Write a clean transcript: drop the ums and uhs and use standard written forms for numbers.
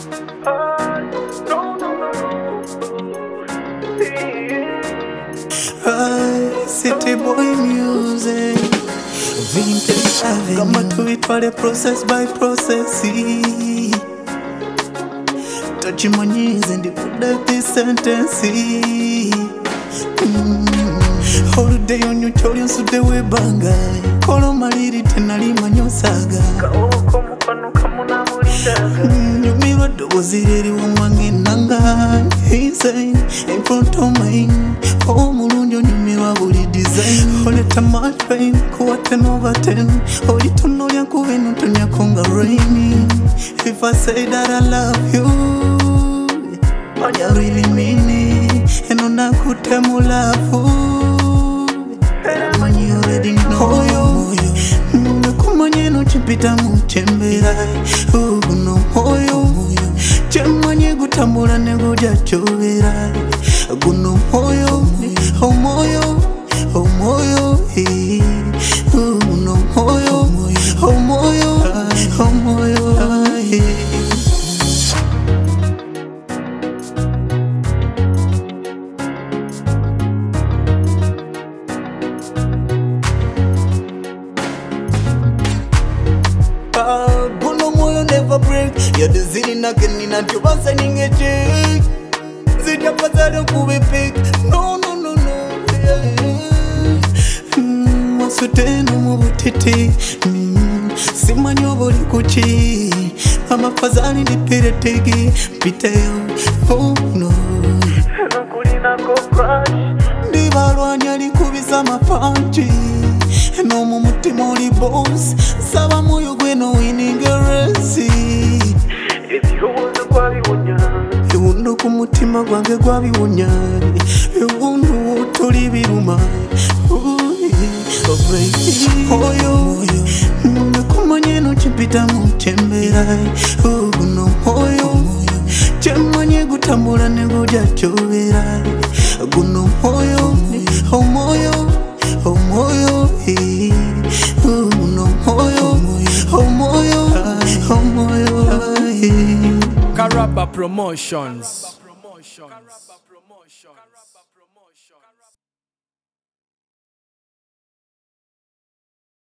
No, no, no, no. City boy music, vintage avenue. Kama tuitwale process by process. Tochimonyize ndikude this sentence. Holiday on your chori nsude webanga. Kolo maliri tenali manyosaga. Kaoko mukano kamuna mulindaga. Nyumirwa dogozireri wamwange nanga. Insane, in front of mine. Oh mulunjo nyumirwa buli design. Oleta much pain, kuwa 10 over 10. Olitono lyanku benu tonyakonga rainy. If I say that I love you, I really mean it. And on a good time will love you. Man, you already know you. Kumanye no chimpita muchembera. Uguno moyo. Chemanye gutambula nego jachovera. Uguno moyo. Oh moyo. Oh moyo. Uguno moyo. Oh moyo. Oh moyo. Guno moyo never break. You're the zini again in a tubasa ningeje. Zidya pazado kube pick. No, no, no, no. Wasute no mubutete. Simanyo boli kuchi. Ama fazani dipire tegi. Piteo. Oh no. Nukulina go crash. Ndibalwanya likubisa mapanchi. No mumutima oli boss. Saba moyo gweno winning a race. Ebihuzo kwabiwonya. Ewundo ku mutima gwange gwabiwonya. Ewundo toli biruma. Oh baby, moyo nakumanye no chimpita muchembera. Guno moyo chemanye gutambula nego jachovera. Guno moyo, oh moyo, oh moyo. Guno moyo, oh moyo, oh moyo. Karaba Promotions.